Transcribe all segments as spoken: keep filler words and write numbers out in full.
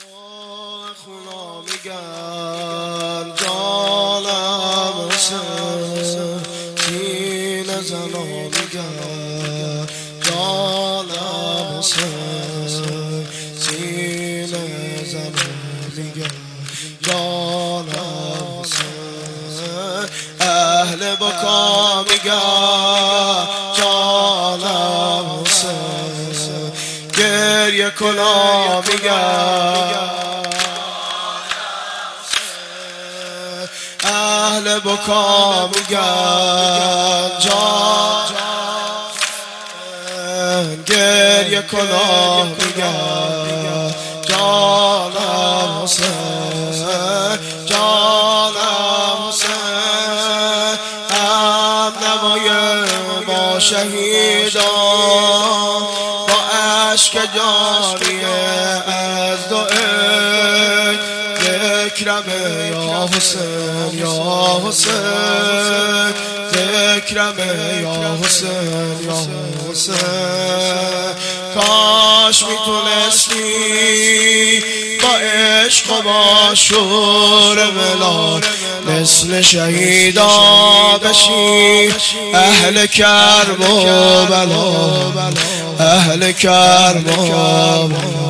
خونا میگن جانم حسین، سینه زنا میگن جانم حسین، سینه زنا میگن جانم حسین، اهل بکا میگن جانم حسین، گریه کنا میگن اهل بکا میگن جان گریه کنا میگن جانم حسین، جانم حسین، هم نمای ما شهیدان با عشق جاری از دعای ذکرم یا حسین یا حسین، ذکرم یا حسین یا حسین، کاش میتونستی با عشق و با شور ولاد مثل شهیدا بشی، اهل کرب و بلا، اهل کرب و بلا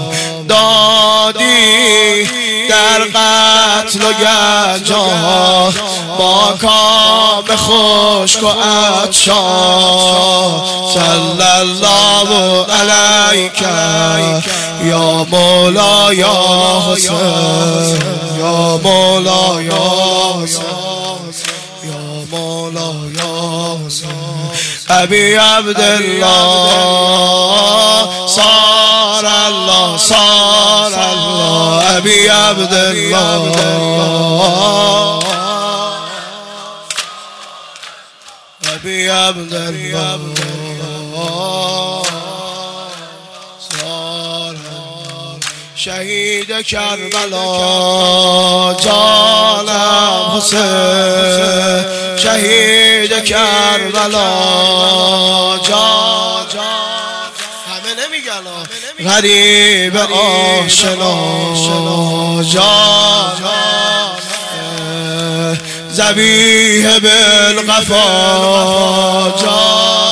دادی در قتل و گنجان با کام خشک و عطشان، صلی الله علیک یا مولا یا حسین، یا مولا یا حسین، یا مولا یا حسین، ابی عبدالله صار الله صار الله، ابی عبدالله ابی عبدالله صار شهید کربلا، جانم حسین، شهید کربلا، جان همه نمیگن غریب آشنا، جان ذبیح بالقفا، جان